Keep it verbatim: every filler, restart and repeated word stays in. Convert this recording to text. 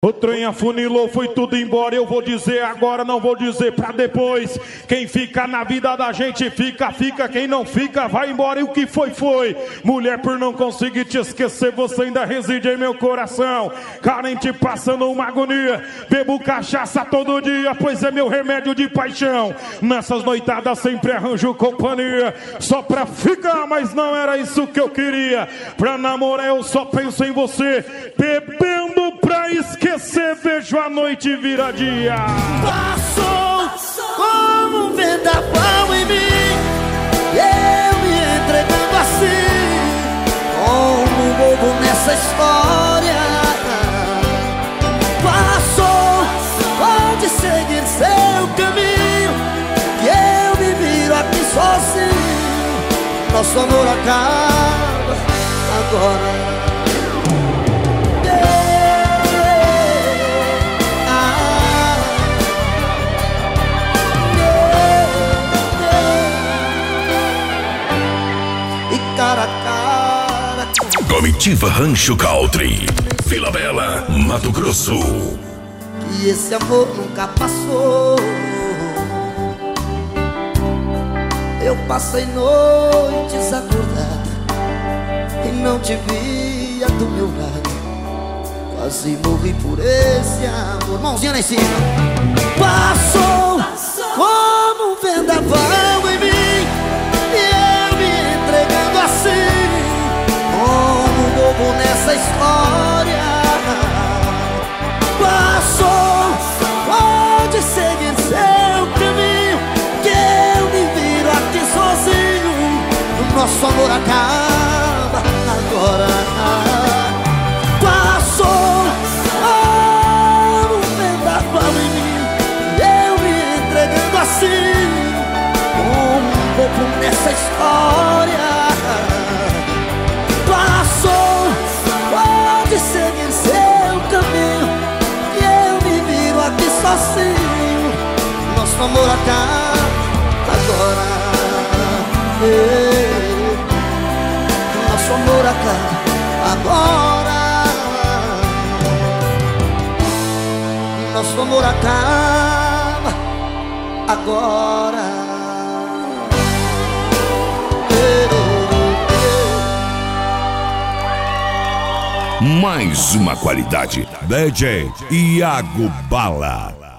O trem afunilou, foi tudo embora. Eu vou dizer agora, não vou dizer pra depois. Quem fica na vida da gente fica, fica. Quem não fica vai embora. E o que foi, foi. Mulher, por não conseguir te esquecer, você ainda reside em meu coração. Carente, passando uma agonia. Bebo cachaça todo dia, pois é meu remédio de paixão. Nessas noitadas sempre arranjo companhia. Só pra ficar, mas não era isso que eu queria. Pra namorar eu só penso em você. Bebendo pra esquecer. Você vejo a noite vira dia. Passou como um vendaval em mim, e eu me entregando assim, como um bobo nessa história. Passou, pode seguir seu caminho, que eu me viro aqui sozinho. Nosso amor acaba agora. Cara a cara. Comitiva Rancho Country, Vila Bela, Mato Grosso. E esse amor nunca passou. Eu passei noites acordada e não te via do meu lado. Quase morri por esse amor. Mãozinha lá em cima. Passou como um vendaval em mim, nessa história. Passou, pode seguir seu caminho, que eu me viro aqui sozinho. O nosso amor acaba agora. Passou, oh, um vendaval em mim, eu me entregando assim, um pouco nessa história. Seguir seu caminho, que eu me viro aqui sozinho. Nosso amor acaba agora. Ei, nosso amor acaba agora. Nosso amor acaba agora. Mais uma qualidade. D J Iago Bala.